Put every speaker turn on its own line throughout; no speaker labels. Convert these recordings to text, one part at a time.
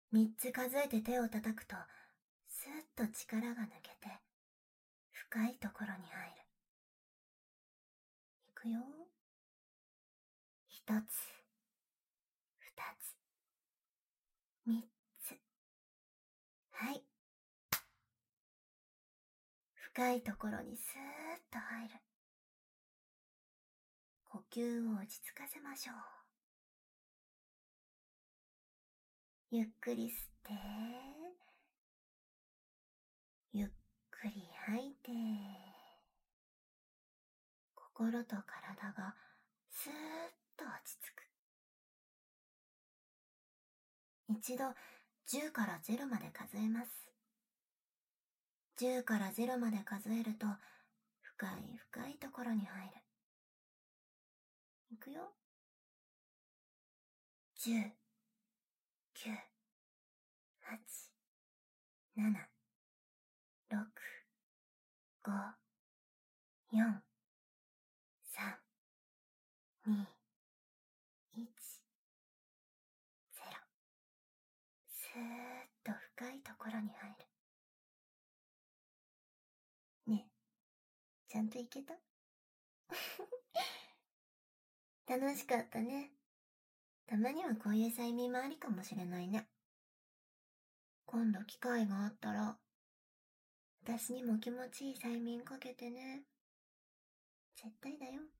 3つ数えて手を叩くと、スーッと力が抜けて、深いところに入る。いくよ。1つ、2つ、3つ。はい。深いところにスーッと入る。呼吸を落ち着かせましょう。ゆっくり吸って、ゆっくり吐いて、心と体がスーッと落ち着く。一度10から0まで数えます。10から0まで数えると、深い深いところに入る。いくよ。10、9、8、7、6、5、4、3、2、1、0。スーッと深いところに入る。ねえ、ちゃんといけた？楽しかったね。たまにはこういう催眠もありかもしれないね。今度機会があったら、私にも気持ちいい催眠かけてね。絶対だよ。よ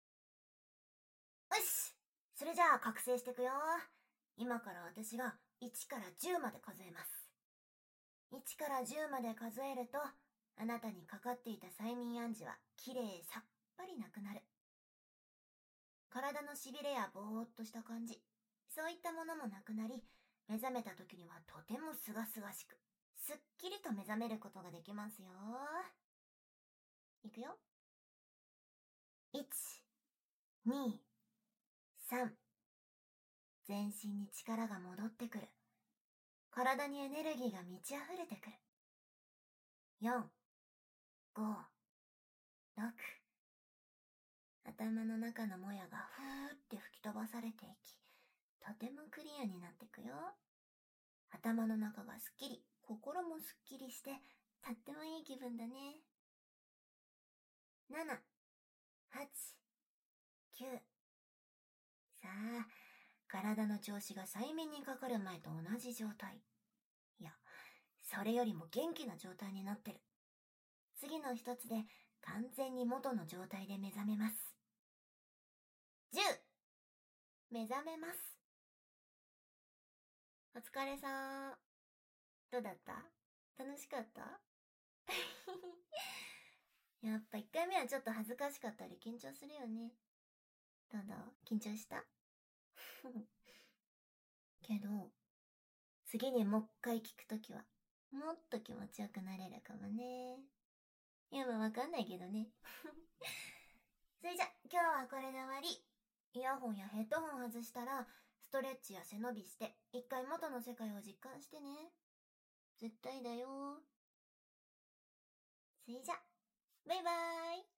し！それじゃあ覚醒していくよ。今から私が1から10まで数えます。1から10まで数えると、あなたにかかっていた催眠暗示はきれいさっぱりなくなる。体のしびれやぼーっとした感じ、そういったものもなくなり、目覚めた時にはとてもすがすがしく、すっきりと目覚めることができますよ。いくよ。1、2、3。全身に力が戻ってくる。体にエネルギーが満ち溢れてくる。4、5、6。頭の中のもやがふーって吹き飛ばされていき、とてもクリアになってくよ。頭の中がすっきり、心もすっきりして、とってもいい気分だね。7、8、9。さあ、体の調子が催眠にかかる前と同じ状態。いや、それよりも元気な状態になってる。次の一つで完全に元の状態で目覚めます。10、目覚めます。お疲れさん。どうだった？楽しかった？やっぱ1回目はちょっと恥ずかしかったり緊張するよね。どう緊張した？けど、次にもう一回聞くときは、もっと気持ちよくなれるかもね。いや、まあわかんないけどね。それじゃ、今日はこれで終わり。イヤホンやヘッドホン外したら、ストレッチや背伸びして、一回元の世界を実感してね。絶対だよ。それじゃ、バイバーイ。